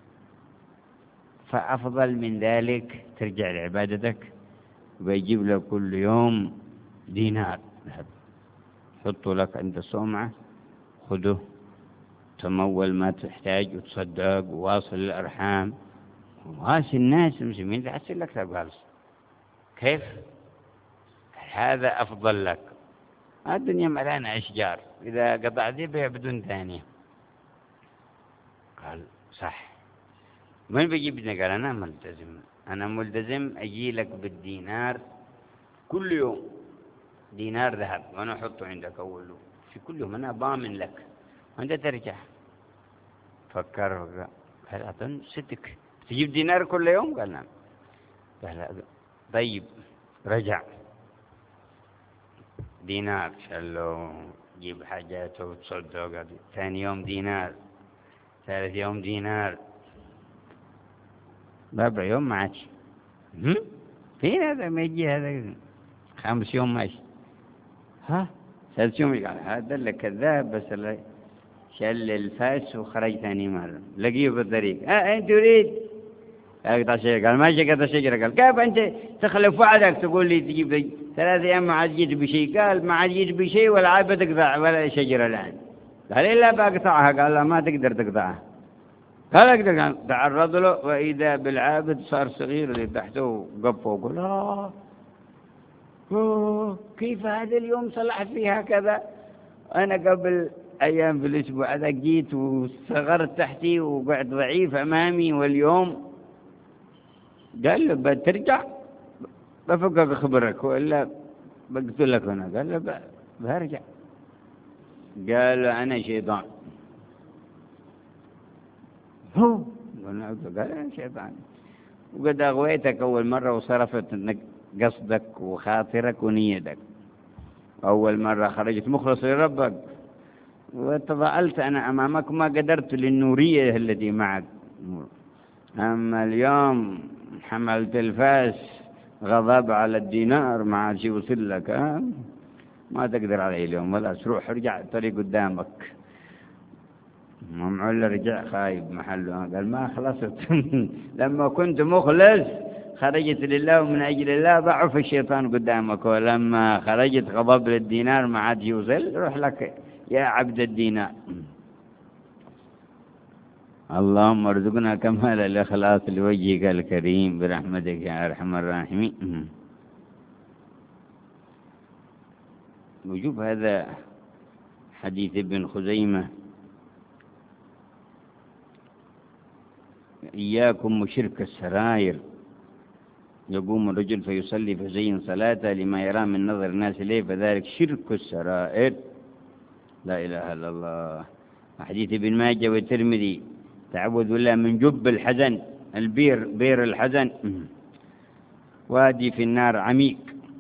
فأفضل من ذلك ترجع لعبادتك، ويجيب لك كل يوم دينار ذهب حطه لك عند الصومعة، خذه تمول ما تحتاج وتصدق وواصل الأرحام وواسي الناس المسلمين تحسن لك تقالص. كيف؟ هذا أفضل لك. الدنيا ملانة أشجار، إذا قطع ذي بيع بدون ثانية. قال صح. من بيجيبنا؟ قال أنا ملتزم، أنا ملتزم أجي لك بالدينار كل يوم، دينار ذهب وأنا أحطه عندك أول في كل يوم، أنا ضامن لك وأنت ترجع. فكر قال أعطن صدق تجيب دينار كل يوم؟ قال نعم. قال طيب. رجع دينار شلو جيب حاجاته وتصدق. ثاني يوم دينار، ثالث يوم دينار، رابع يوم ما عادش. فين هذا ما يجي؟ هذا خامس يوم ماشي. ها ثالث يوم قال هذا اللي كذاب، بس اللي شل الفاس وخرج ثاني مرة لقيه بالطريق. ها أنت تريد أقطع شجرة؟ قال ما قطع شجرة. قال كيف أنت تخلف وعدك تقول لي تجيب لي ثلاث أيام ما عاد جيت بشيء؟ قال ما عاد جيت بشيء ولا عاد بتقطع ولا شجرة الآن. قال إلا بقطعها. قال لا ما تقدر تقطعها. قال أقدر. قال تعرض له وإذا بالعابد صار صغير اللي تحته قفه وقال آه أوه كيف هذا اليوم صلحت فيه هكذا؟ أنا قبل أيام في الأسبوع هذا جيت وصغرت تحتي وقعد ضعيف أمامي، واليوم قال له بترجع بفكك أخبرك وإلا بقتلك هنا. قال له برجع. قال له أنا شيطان. هو قال أنا شيطان وقد أغويتك أول مرة وصرفت قصدك وخاطرك ونيتك. أول مرة خرجت مخلص لربك وتضاءلت أنا أمامك ما قدرت للنورية التي معك. أما اليوم حملت الفاس غضب على الدينار ما عاد شي وصل لك. أه؟ ما تقدر عليه اليوم ولا روح ارجع الطريق قدامك. ممعول رجع خايب محله. قال ما خلصت لما كنت مخلص خرجت لله ومن أجل الله ضعف الشيطان قدامك، ولما خرجت غضب للدينار ما عاد يوصل روح لك يا عبد الدينار. اللهم ارزقنا كمال الإخلاص لوجهك الكريم برحمتك يا أرحم الراحمين. وجوب هذا حديث ابن خزيمة إياكم وشرك السرائر. يقوم الرجل فيصلي فزين صلاته لما يرى من نظر الناس إليه فذلك شرك السرائر. لا إله إلا الله. حديث ابن ماجه والترمذي تعوذ بالله من جب الحزن، البير بير الحزن وادي في النار عميق.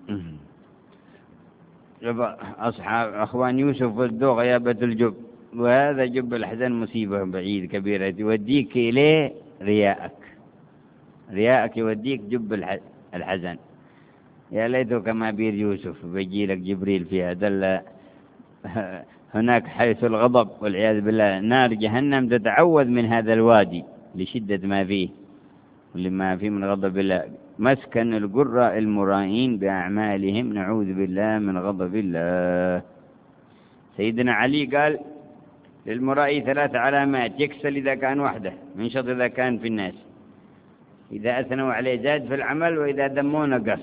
أصحاب أخوان يوسف والذو غيابة الجب، وهذا جب الحزن مصيبة بعيد كبيرة يوديك إليه رياءك، رياءك يوديك جب الحزن. يا ليته كما بير يوسف بيجي لك جبريل فيها دل هناك حيث الغضب والعياذ بالله نار جهنم تتعوذ من هذا الوادي لشدة ما فيه ولما فيه من غضب الله، مسكن القراء المرائين بأعمالهم نعوذ بالله من غضب الله. سيدنا علي قال للمرائي ثلاث علامات: يكسل إذا كان وحده، منشط إذا كان في الناس، إذا أثنوا عليه زاد في العمل، وإذا دموا نقص.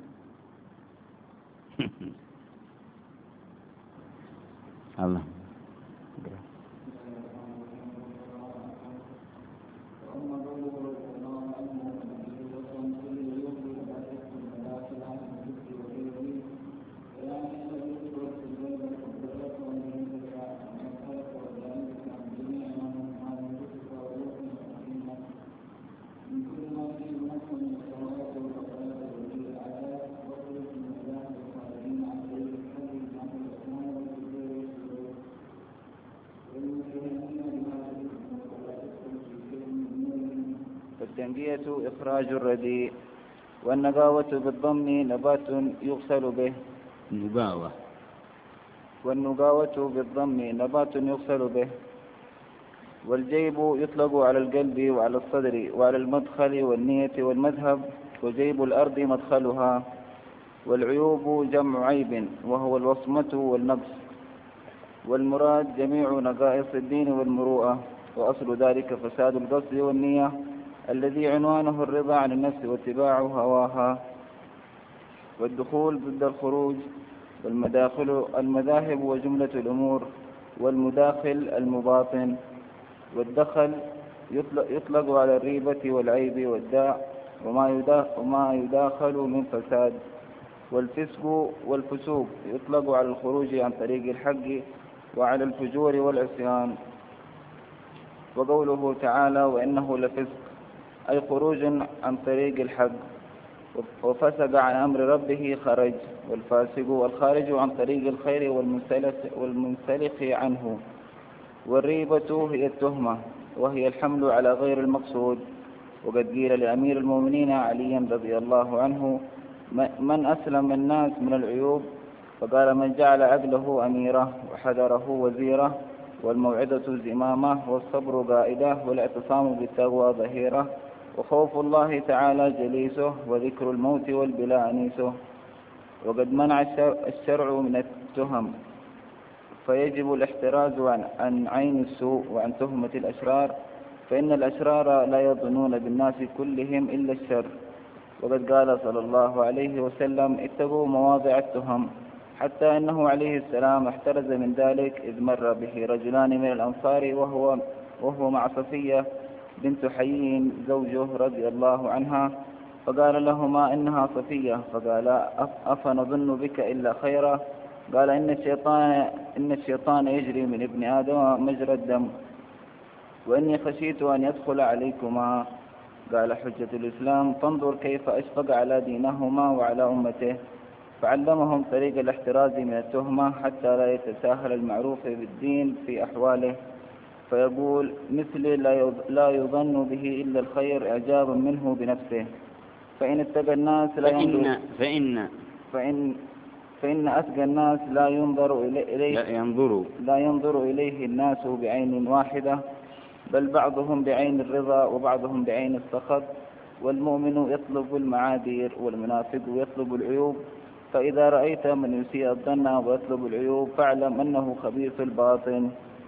الله والتنقية إخراج الرديء. والنقاوة بالضم نبات يغسل به. النقاوة. والنقاوة بالضم نبات يغسل به. والجيب يطلق على القلب وعلى الصدر وعلى المدخل والنية والمذهب، وجيب الأرض مدخلها. والعيوب جمع عيب وهو الوصمة والنقص، والمراد جميع نقائص الدين والمروءة، وأصل ذلك فساد القصد والنية الذي عنوانه الرضا عن النفس واتباع هواها. والدخول ضد الخروج. والمداخل المذاهب وجملة الأمور، والمداخل المباطن. والدخل يطلق على الريبة والعيب والداع وما يداخل من فساد. والفسق والفسوق يطلق على الخروج عن طريق الحق وعلى الفجور والعصيان. وقوله تعالى وإنه لفسق أي خروج عن طريق الحق، وفسق عن أمر ربه خرج. والفاسق والخارج عن طريق الخير والمنسلخ عنه. والريبة هي التهمة وهي الحمل على غير المقصود. وقد قيل لأمير المؤمنين علي رضي الله عنه من أسلم الناس من العيوب؟ فقال من جعل عقله أميرة وحذره وزيرة والموعظة زمامة والصبر قائدة والاعتصام بالتقوى ظهيرة وخوف الله تعالى جليسه وذكر الموت والبلاء أنيسه. وقد منع الشرع من التهم، فيجب الاحتراز عن عين السوء وعن تهمة الأشرار، فإن الأشرار لا يظنون بالناس كلهم إلا الشر. وقد قال صلى الله عليه وسلم اتقوا مواضع التهم، حتى أنه عليه السلام احترز من ذلك إذ مر به رجلان من الأنصار وهو, وهو مع صفية بنت حيي زوجه رضي الله عنها، فقال لهما إنها صفية، فقال أفنظن بك إلا خيرا؟ قال إن الشيطان, إن الشيطان يجري من ابن آدم مجرى الدم، وإني خشيت أن يدخل عليكما. قال حجة الإسلام فانظر كيف أشفق على دينهما وعلى أمته، فعلمهم طريق الاحتراز من التهمة حتى لا يتساهل المعروف بالدين في أحواله، فيقول مثل لا يظن به إلا الخير إعجابا منه بنفسه. فإن اتقى الناس لا ينظر فإن فإن فإن أتقى الناس لا ينظر إليه لا ينظر لا ينظر إليه الناس بعين واحدة، بل بعضهم بعين الرضا وبعضهم بعين السخط. والمؤمن يطلب المعاذير والمنافق يطلب العيوب، فإذا رأيت من يسيء الظن ويطلب العيوب فاعلم أنه خبيث الباطن.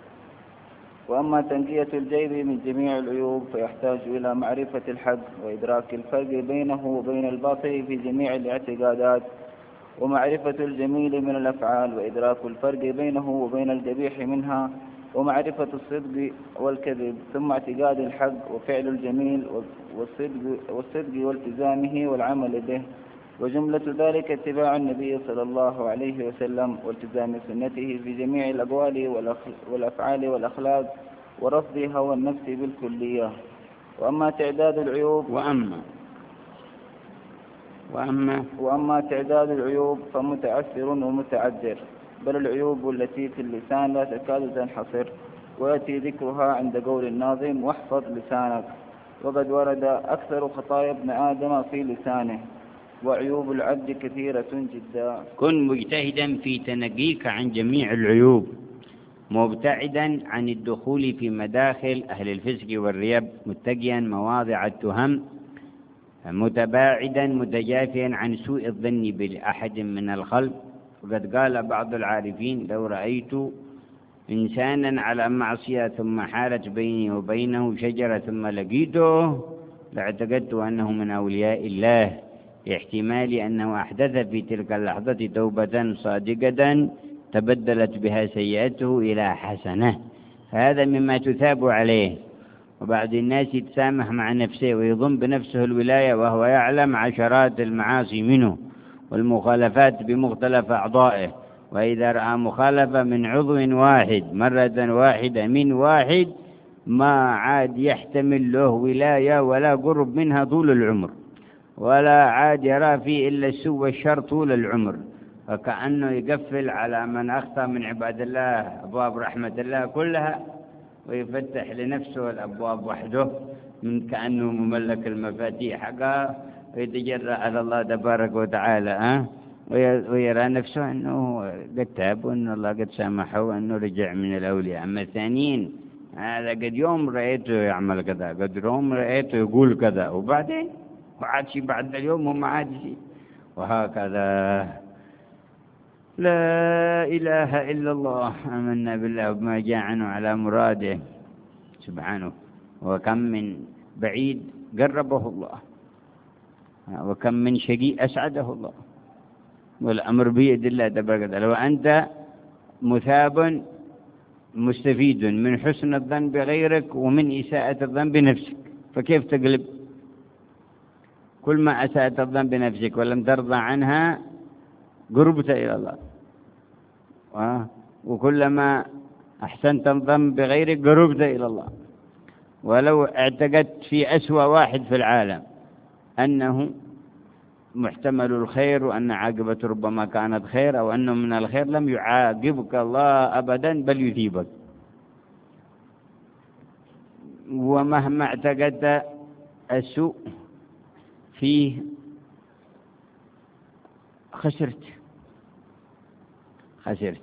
وأما تنقية الجيب من جميع العيوب فيحتاج إلى معرفة الحق وإدراك الفرق بينه وبين الباطل في جميع الاعتقادات، ومعرفة الجميل من الأفعال وإدراك الفرق بينه وبين القبيح منها، ومعرفة الصدق والكذب، ثم اعتقاد الحق وفعل الجميل والصدق, والصدق والتزامه والعمل به. وجملة ذلك اتباع النبي صلى الله عليه وسلم والتزام سنته في جميع الأقوال والأفعال والأخلاق، ورفض هوى النفس بالكلية. وأما تعداد العيوب وأما وأما وأما تعداد العيوب فمتعسر ومتعذر، بل العيوب التي في اللسان لا تكاد تنحصر، ويأتي ذكرها عند قول الناظم واحفظ لسانك. وقد ورد أكثر خطايا ابن آدم في لسانه، وعيوب العبد كثيرة جدا. كن مجتهدا في تنقيك عن جميع العيوب، مبتعدا عن الدخول في مداخل أهل الفسق والريب، متقيا مواضع التهم، متباعدا متجافيا عن سوء الظن بأحد من الخلق. وقد قال بعض العارفين لو رأيت إنسانا على معصية ثم حالت بيني وبينه شجرة ثم لقيته لاعتقدت أنه من أولياء الله، لاحتمال أنه أحدث في تلك اللحظة توبة صادقة تبدلت بها سيئته إلى حسنة، هذا مما تثاب عليه. وبعض الناس يتسامح مع نفسه ويظن بنفسه الولاية وهو يعلم عشرات المعاصي منه والمخالفات بمختلف أعضائه، وإذا رأى مخالفة من عضو واحد مرة واحدة من واحد ما عاد يحتمل له ولاية ولا قرب منها طول العمر، ولا عاد يرى فيه إلا السوء والشر طول العمر، فكأنه يقفل على من أخطأ من عباد الله أبواب رحمة الله كلها ويفتح لنفسه الأبواب وحده، من كأنه مملك المفاتيح حقه ويتجرأ على الله تبارك وتعالى أه؟ ويرى نفسه أنه قد تاب وأن الله قد سامحه وأنه رجع من الأولياء. أما الثانيين هذا قد يوم رأيته يعمل كذا، قد يوم رأيته يقول كذا، وبعدين وعاد شيء بعد اليوم وما عاد شيء، وهكذا. لا إله إلا الله، آمنا بالله وبما جاء عنه على مراده سبحانه. وكم من بعيد قربه الله، وكم من شقي أسعده الله، والأمر بيد الله تبارك وتعالى. وأنت مثاب مستفيد من حسن الظن بغيرك ومن إساءة الظن بنفسك، فكيف تقلب؟ كل ما أساءت الظن بنفسك ولم ترضى عنها قربت إلى الله، وكلما أحسنت الظن بغيرك قربت إلى الله. ولو اعتقدت في أسوأ واحد في العالم أنه محتمل الخير وأن عاقبته ربما كانت خير أو أنه من الخير، لم يعاقبك الله أبدا بل يثيبك. ومهما اعتقدت السوء فيه خسرت خسرت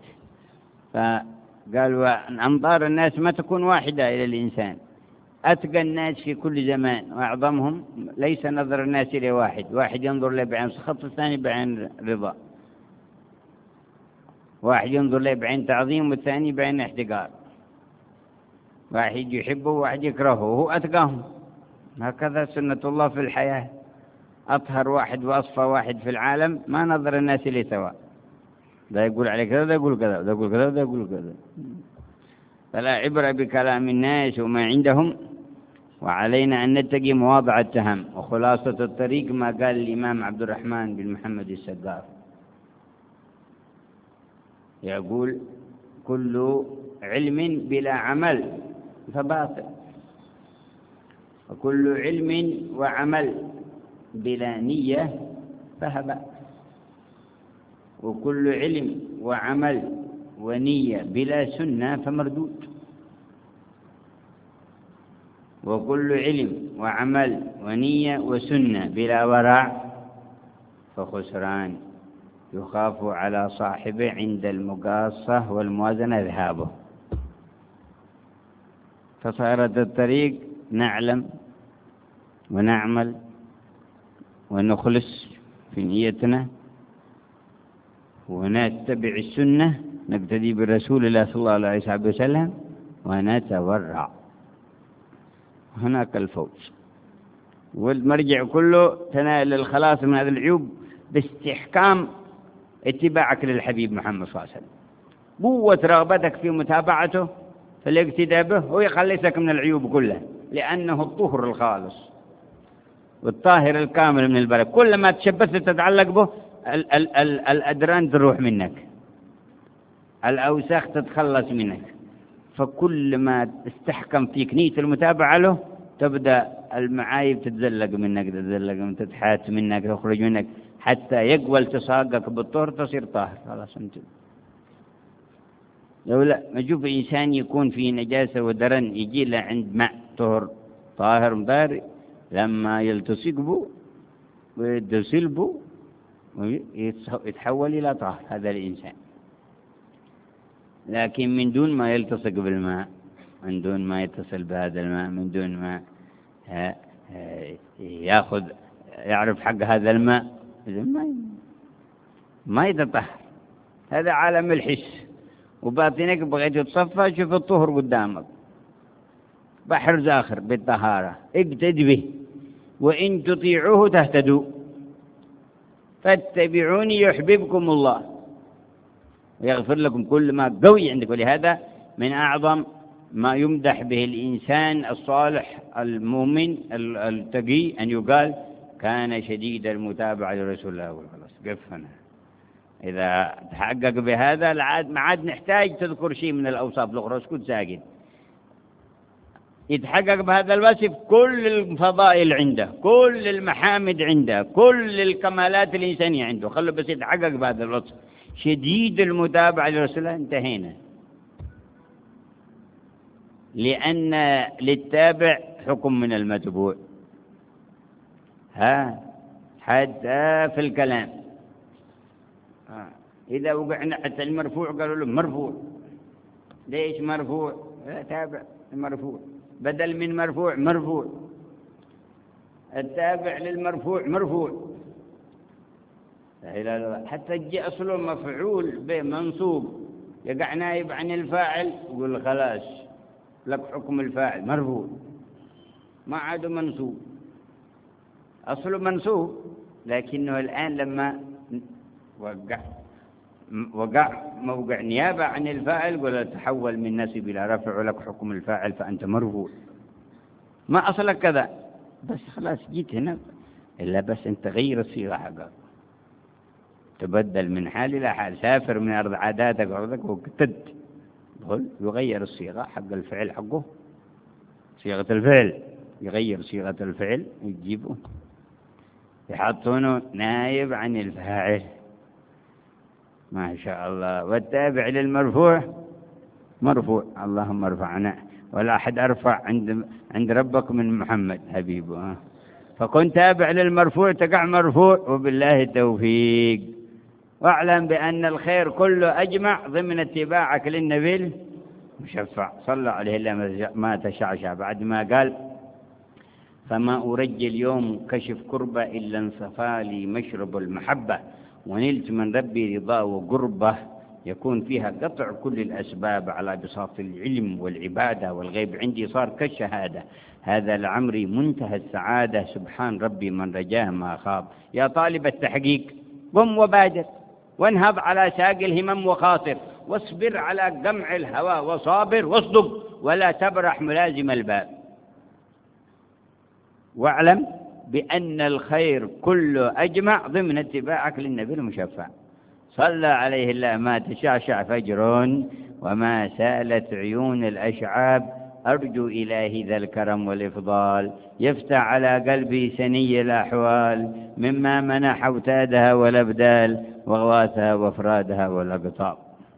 فقالوا أنظار الناس ما تكون واحدة إلى الإنسان. أتقى الناس في كل زمان وأعظمهم ليس نظر الناس إلى واحد، واحد ينظر له بعين سخط، الثاني بعين رضا، واحد ينظر له بعين تعظيم والثاني بعين احتقار، واحد يحبه وواحد يكرهه، وهو أتقاهم. هكذا سنة الله في الحياة. أطهر واحد وأصفى واحد في العالم ما نظر الناس إليه سواء، ذا يقول عليه كذا، ذا يقول كذا، ذا يقول كذا، ذا يقول كذا. فلا عبرة بكلام الناس وما عندهم، وعلينا أن نتقي مواضع التهم. وخلاصة الطريق ما قال الإمام عبد الرحمن بن محمد السقاف، يقول كل علم بلا عمل فباطل، وكل علم وعمل بلا نية فهباء، وكل علم وعمل ونية بلا سنة فمردود، وكل علم وعمل ونية وسنة بلا ورع فخسران يخاف على صاحبه عند المقاصة والموازنة ذهابه. فصارت الطريق نعلم ونعمل ونخلص في نيتنا ونتبع السنة، نقتدي برسول الله صلى الله عليه وسلم ونتورع، هناك الفوز. والمرجع كله تنال الخلاص من هذه العيوب باستحكام اتباعك للحبيب محمد صلى الله عليه وسلم، قوة رغبتك في متابعته في الاقتداء به، ويخلصك من العيوب كلها، لأنه الطهر الخالص والطاهر الكامل من البلد. كل ما تشبثت تتعلق به ال ال ال الأدران تروح منك، الأوساخ تتخلص منك. فكل ما استحكم فيك نية المتابعة له تبدأ المعايب تتزلق منك تتزلق منك تتحات منك تخرج منك حتى يقوى التصاقك بالطهر تصير طاهر خلاص انت. لو لا نشوف إنسان يكون فيه نجاسة ودرن يجي له عند ماء طهر طاهر مطهر، لما يلتصق به ويتصل به يتحول إلى طاهر هذا الإنسان. لكن من دون ما يلتصق بالماء، من دون ما يتصل بهذا الماء، من دون ما يأخذ يعرف حق هذا الماء، ما يتطهر. هذا عالم الحس، وباطنك بغيت تتصفى شوف الطهر قدامك، بحر زاخر بالطهارة، اقتد به وإن تطيعوه تهتدوا، فاتبعوني يحببكم الله ويغفر لكم كل ما قوي عندك. ولهذا من أعظم ما يمدح به الإنسان الصالح المؤمن التقي أن يقال كان شديد المتابعة لرسول الله. خلاص قف هنا، إذا تحقق بهذا ما عاد نحتاج تذكر شيء من الأوصاف الأخرى، اسكت ساكت. يتحقق بهذا الوصف كل الفضائل عنده، كل المحامد عنده، كل الكمالات الإنسانية عنده، خلوا بس يتحقق بهذا الوصف شديد المتابعة لرسول الله، انتهينا. لأن للتابع حكم من المتبوع، ها حتى في الكلام. إذا وقعنا حتى المرفوع قالوا له مرفوع. ليش مرفوع؟ تابع المرفوع، بدل من مرفوع مرفوع، التابع للمرفوع مرفوع. حتى تجي أصله مفعول به منصوب يقع نائب عن الفاعل، يقول خلاص لك حكم الفاعل مرفوع، ما عاد منصوب، أصله منصوب، لكنه الآن لما وقع وقع موقع نيابة عن الفاعل قال تحول من نسب إلى رفع ولك حكم الفاعل فأنت مرفوع. ما أصلك كذا، بس خلاص جيت هنا، إلا بس أنت غير الصيغة حقك، تبدل من حال إلى حال، سافر من أرض عاداتك وأرضك وقتد، يغير الصيغة حق الفعل حقه، صيغة الفعل يغير صيغة الفعل يجيبه يحطونه نائب عن الفاعل. ما شاء الله. والتابع للمرفوع مرفوع، اللهم ارفعنا، ولا أحد أرفع عند عند ربك من محمد حبيبه. فكن تابع للمرفوع تقع مرفوع، وبالله التوفيق. واعلم بأن الخير كله أجمع ضمن اتباعك للنبي المشفع صلى عليه إلا ما تشعشع، بعد ما قال فما أرجي اليوم كشف كربة إلا انصفى لي مشرب المحبة، ونلت من ربي رضاه وقربه، يكون فيها قطع كل الأسباب على بساط العلم والعبادة، والغيب عندي صار كالشهادة، هذا لعمري منتهى السعادة، سبحان ربي من رجاه ما خاب. يا طالب التحقيق قم وبادر، وانهض على ساق الهمم وخاطر، واصبر على قمع الهوى وصابر، واصدق ولا تبرح ملازم الباب. واعلم بأن الخير كله أجمع ضمن اتباعك للنبي المشفع صلى عليه الله ما تشعشع فجر وما سالت عيون الأشعاب، أرجو إلهي ذا الكرم والإفضال يفتح على قلبي سني الأحوال، مما منح أوتادها والأبدال وغواثها وأفرادها والأقطاب.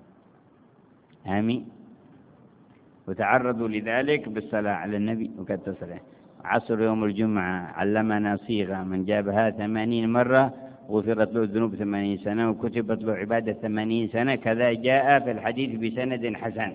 آمين. وتعرضوا لذلك بالصلاة على النبي وكالتصريح. عصر يوم الجمعة علمنا صيغة من جابها ثمانين مرة غفرت له الذنوب ثمانين سنة وكتبت له عبادة ثمانين سنة، كذا جاء في الحديث بسند حسن.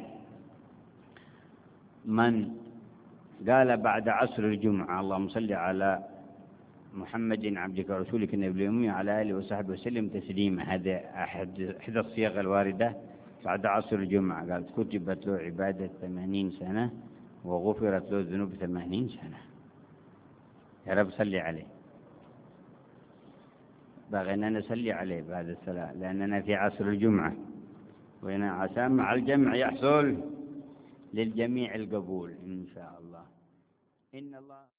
من قال بعد عصر الجمعة اللهم صل على محمد عبدك ورسولك النبي الأمي على آله وصحبه وسلم تسليما، هذا أحد إحدى الصيغ الواردة بعد عصر الجمعة، قال كتبت له عبادة ثمانين سنة وغفرت له الذنوب ثمانين سنة. يا رب صلي عليه، بغينا نصلي عليه بعد الصلاة لأننا في عصر الجمعة، وهنا عسى مع الجمع يحصل للجميع القبول إن شاء الله. إن الله